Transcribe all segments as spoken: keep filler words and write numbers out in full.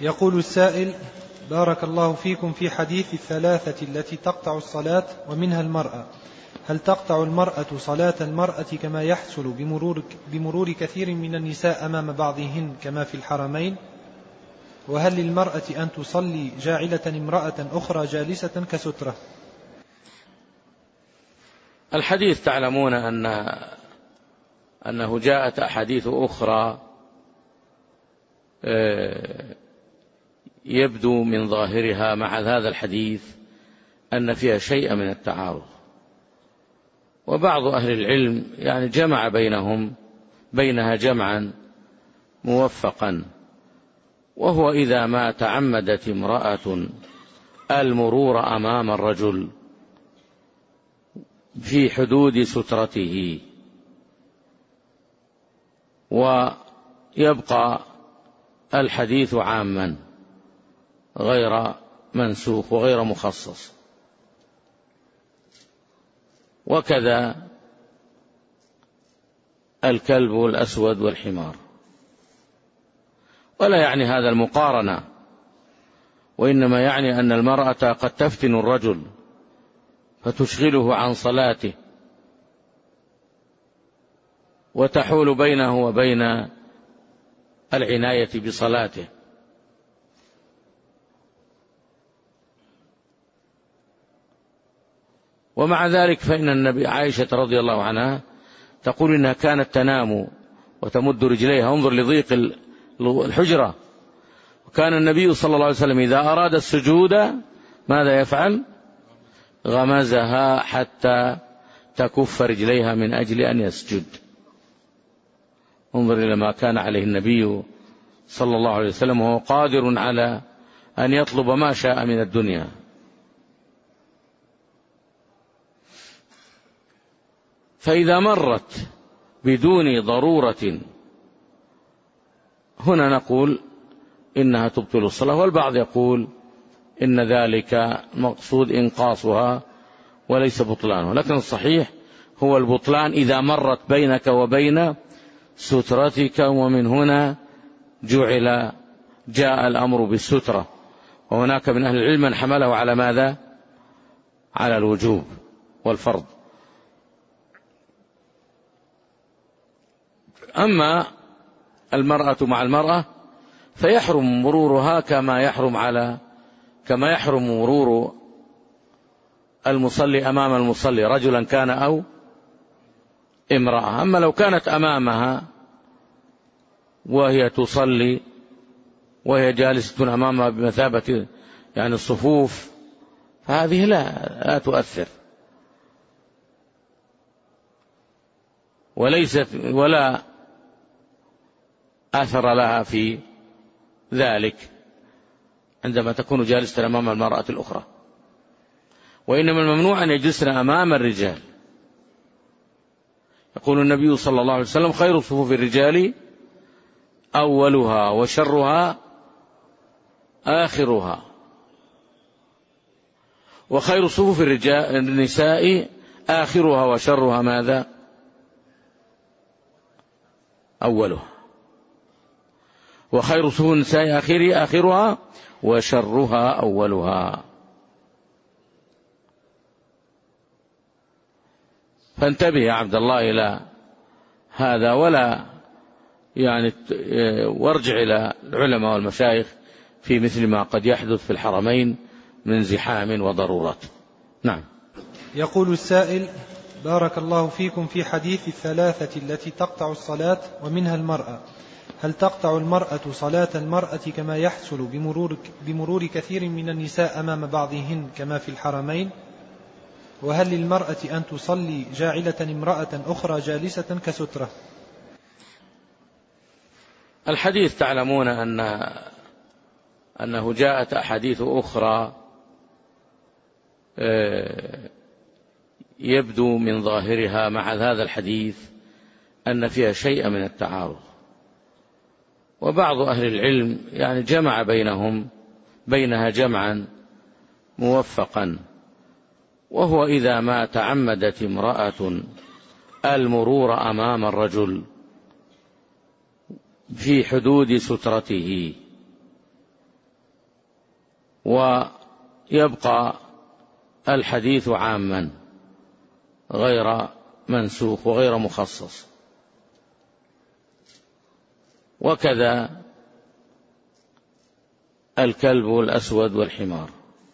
يقول السائل: بارك الله فيكم، في حديث الثلاثة التي تقطع الصلاة ومنها المرأة، هل تقطع المرأة صلاة المرأة كما يحصل بمرور, بمرور كثير من النساء أمام بعضهن كما في الحرمين؟ وهل للمرأة أن تصلي جاعلة امرأة أخرى جالسة كسترة؟ الحديث تعلمون أن أنه جاءت أحاديث أخرى يبدو من ظاهرها مع هذا الحديث أن فيها شيء من التعارض، وبعض أهل العلم يعني جمع بينهم بينها جمعا موفقا، وهو إذا ما تعمدت امرأة المرور أمام الرجل في حدود سترته، ويبقى الحديث عاما غير منسوخ وغير مخصص. وكذا الكلب الأسود والحمار. ولا يعني هذا المقارنة، وإنما يعني أن المرأة قد تفتن الرجل فتشغله عن صلاته وتحول بينه وبين العناية بصلاته. ومع ذلك فإن النبي عائشة رضي الله عنها تقول إنها كانت تنام وتمد رجليها، انظر لضيق الحجرة، وكان النبي صلى الله عليه وسلم إذا أراد السجود ماذا يفعل؟ غمزها حتى تكف رجليها من أجل أن يسجد. انظر إلى ما كان عليه النبي صلى الله عليه وسلم، وهو قادر على أن يطلب ما شاء من الدنيا. فإذا مرت بدون ضرورة هنا نقول إنها تبطل الصلاة، والبعض يقول إن ذلك مقصود إنقاصها وليس بطلانه، لكن الصحيح هو البطلان إذا مرت بينك وبين سترتك، ومن هنا جعل جاء الأمر بالسترة. وهناك من أهل العلم من حمله على ماذا؟ على الوجوب والفرض. أما المرأة مع المرأة فيحرم مرورها كما يحرم على كما يحرم مرور المصلي أمام المصلي، رجلا كان أو امرأة. أما لو كانت أمامها وهي تصلي وهي جالسة أمامها بمثابة يعني الصفوف، فهذه لا, لا تؤثر، وليست ولا أثر لها في ذلك عندما تكون جالسة أمام المرأة الأخرى. وإنما الممنوع أن يجلسن أمام الرجال. يقول النبي صلى الله عليه وسلم: خير صفوف الرجال أولها وشرها آخرها، وخير صفوف الرجال النساء آخرها وشرها ماذا؟ أولها. وخير صفوف النساء آخرها وشرها أولها. فانتبه يا عبد الله إلى هذا، ولا يعني وارجع إلى العلماء والمشايخ في مثل ما قد يحدث في الحرمين من زحام وضرورات. نعم. يقول السائل: بارك الله فيكم، في حديث الثلاثة التي تقطع الصلاة ومنها المرأة، هل تقطع المرأة صلاة المرأة كما يحصل بمرور, بمرور كثير من النساء أمام بعضهن كما في الحرمين؟ وهل للمرأة أن تصلي جاعلة امرأة أخرى جالسة كسترة؟ الحديث تعلمون أن أنه جاءت أحاديث أخرى يبدو من ظاهرها مع هذا الحديث أن فيها شيء من التعارض، وبعض أهل العلم يعني جمع بينهم بينها جمعا موفقا، وهو إذا ما تعمدت امرأة المرور أمام الرجل في حدود سترته، ويبقى الحديث عاما غير منسوخ وغير مخصص. وكذا الكلب الأسود والحمار.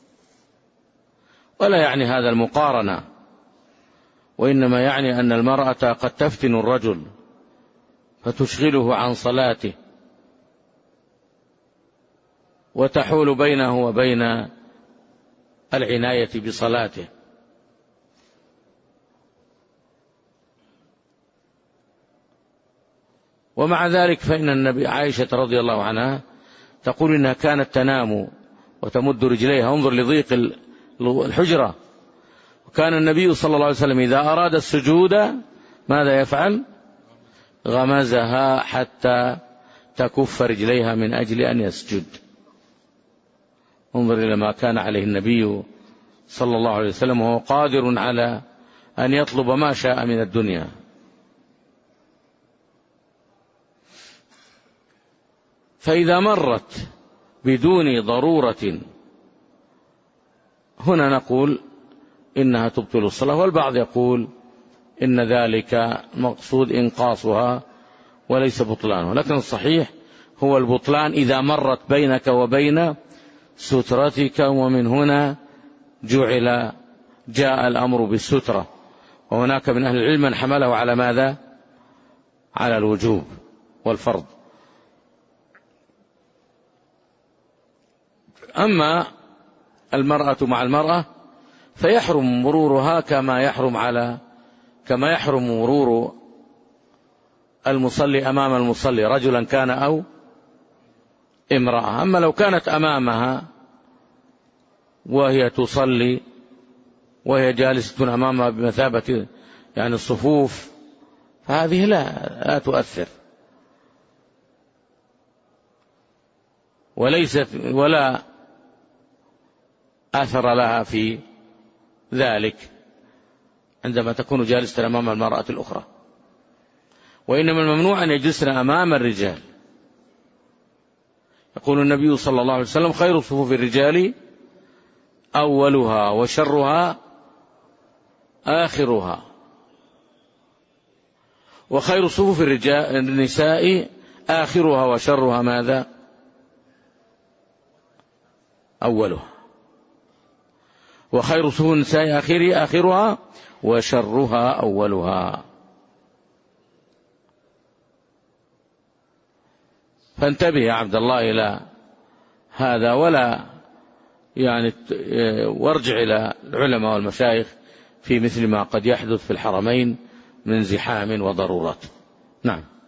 ولا يعني هذا المقارنة، وإنما يعني أن المرأة قد تفتن الرجل فتشغله عن صلاته وتحول بينه وبين العناية بصلاته. ومع ذلك فإن النبي عائشة رضي الله عنها تقول إنها كانت تنام وتمد رجليها، انظر لضيق الحجرة. وكان النبي صلى الله عليه وسلم إذا أراد السجود ماذا يفعل؟ غمزها حتى تكف رجليها من أجل أن يسجد. انظر إلى ما كان عليه النبي صلى الله عليه وسلم، وهو قادر على أن يطلب ما شاء من الدنيا. فإذا مرت بدون ضرورة هنا نقول إنها تبطل الصلاة، والبعض يقول إن ذلك مقصود إنقاصها وليس بطلانه. لكن الصحيح هو البطلان إذا مرت بينك وبين سترتك، ومن هنا جعل جاء الأمر بالسترة. وهناك من أهل العلم من حمله على ماذا؟ على الوجوب والفرض. أما المرأة مع المرأة فيحرم مرورها كما يحرم على كما يحرم مرور المصلي أمام المصلي، رجلا كان أو امرأة. أما لو كانت أمامها وهي تصلي وهي جالسة أمامها بمثابة يعني الصفوف فهذه لا, لا تؤثر، وليست ولا أثر لها في ذلك عندما تكون جالسة أمام المرأة الأخرى. وإنما الممنوع أن يجلسن أمام الرجال. يقول النبي صلى الله عليه وسلم: خير صفوف الرجال أولها وشرها آخرها، وخير صفوف الرجال النساء آخرها وشرها ماذا؟ أولها. وخير صفوف النساء آخر آخرها وشرها أولها. فانتبه يا عبد الله إلى هذا، ولا يعني وارجع إلى العلماء والمشايخ في مثل ما قد يحدث في الحرمين من زحام وضرورات. نعم.